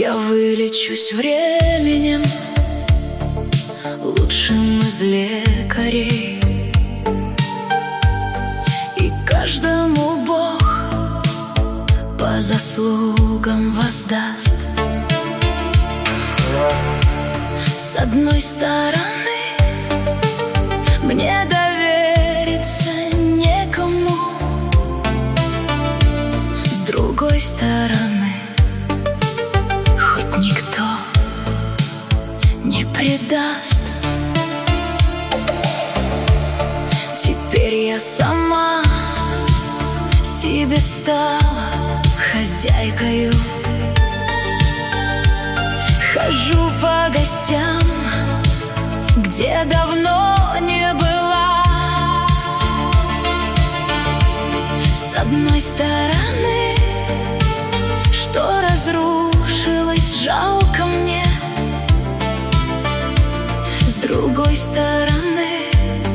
Я вылечусь временем, лучшим из лекарей, и каждому Бог по заслугам воздаст. С одной стороны, мне довериться некому, с другой стороны, хоть никто не предаст. Теперь я сама себе стала хозяйкою, хожу по гостям, где давно не была. С одной стороны, что разрушилось, жалко мне, с другой стороны,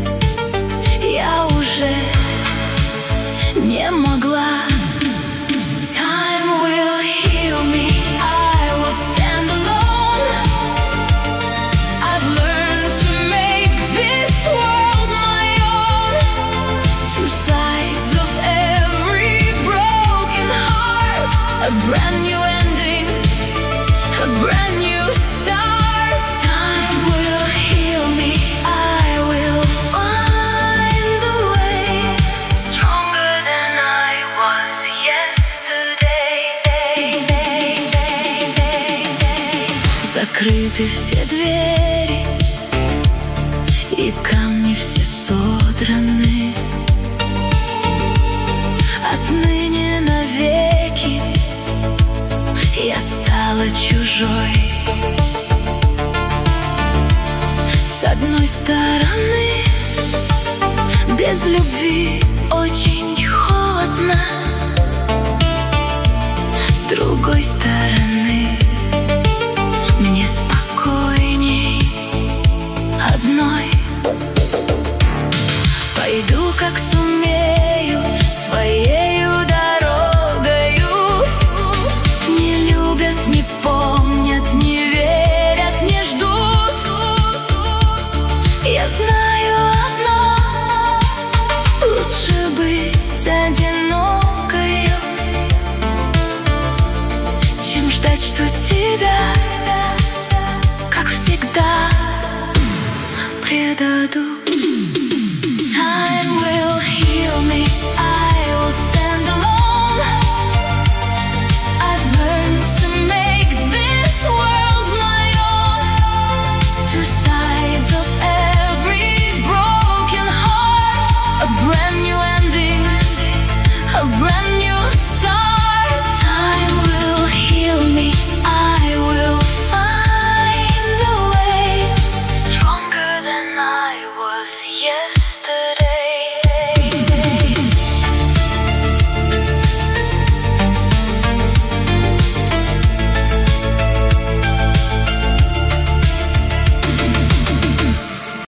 я уже не могла. Time will heal me, I will stand alone. I've learned to make this world my own. Two sides of every broken heart, a brand new ending, a brand new start. Time will heal me, I will find the way, stronger than I was yesterday. Закрыты все двери, и камни все содраны. Отныне навеки я стала чужой. С одной стороны, без любви очень холодно, с другой стороны, мне спокойней одной. Пойду, как сумею, своею дорогою. Не любят, не помнят, не верят, не ждут. Я знаю одно: лучше быть одинокою, чем ждать, что тебя, как всегда, предадут. Time will heal me.